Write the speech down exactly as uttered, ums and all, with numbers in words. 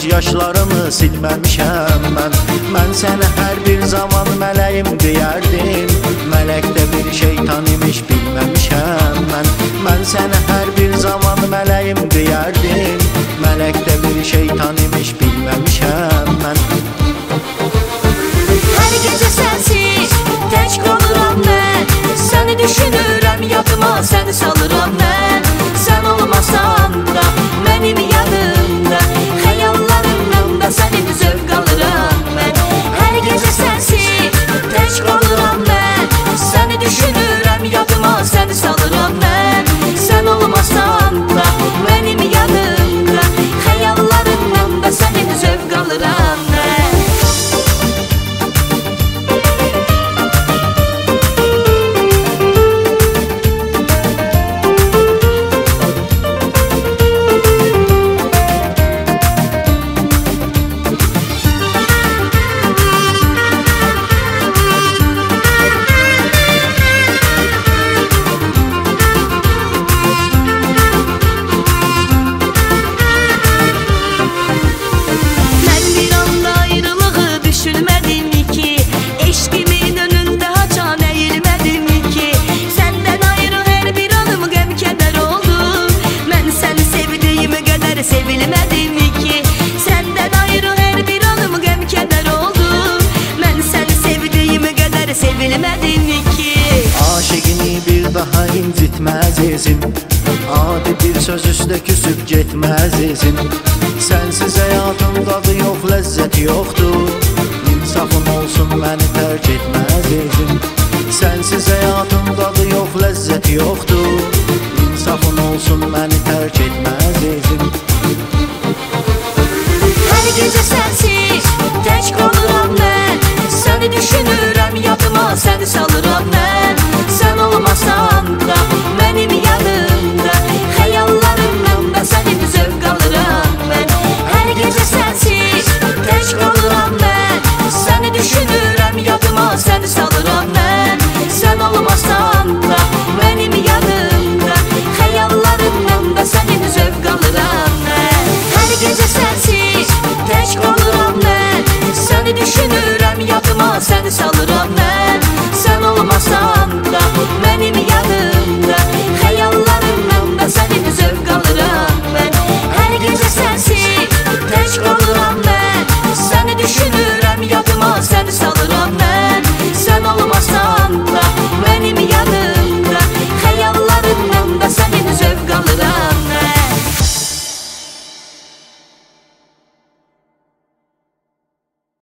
göz yaşlarımı silməmişəm mən. Mən sənə hər bir zaman mələyim deyərdim, mələkdə bir şeytan imiş bilməmişəm mən. Mən sənə hər bir zaman mələyim deyərdim, mələkdə bir şeytan imiş bilməmişəm mən. Hər gecə sənsiz tək qalıram mən, səni düşünürəm yadıma səni salıram mən. Sən olmasan da mənim yanımda, xəyallarımdan da sənin zövq alıram mən. Hər gecə sənsiz tək qalıram mən, səni düşünürəm yadıma səni salıram mən. Sən olmasan da mənim yanımda, xəyallarımdan da sənin zövq alıram mən. Aşıqini bir daha incitməz izim, adi bir söz üstə küsüb getməz izim. Sənsiz həyatın dadı yox, ləzzət yoxdur, insafın olsun məni tərk etməz izim. Sənsiz həyatın dadı yox, ləzzət yoxdur, insafın olsun məni tərk etməz izim. Hər gecə sənsiz tək qalıram mən, səni düşünürəm yadıma səni salıram mən. Sən olmasan da mənim yanımda, xəyallarımdan da sənin zövq alıram mən. Hər gecə sənsiz tək qalıram mən, səni düşünürəm yadıma səni salıram mən. Sən olmasan da mənim yanımda, xəyallarımdan da sənin zövq alıram mən. Hər gecə sənsiz tək qalıram mən, səni düşünürəm yadıma səni salıram mən. Sən olmasan da mənim yanımda, xəyallarımdan da sənin zövq alıram mən. Hər gecə sənsiz tək qalıram mən, səni düşünürəm yadıma səni salıram mən.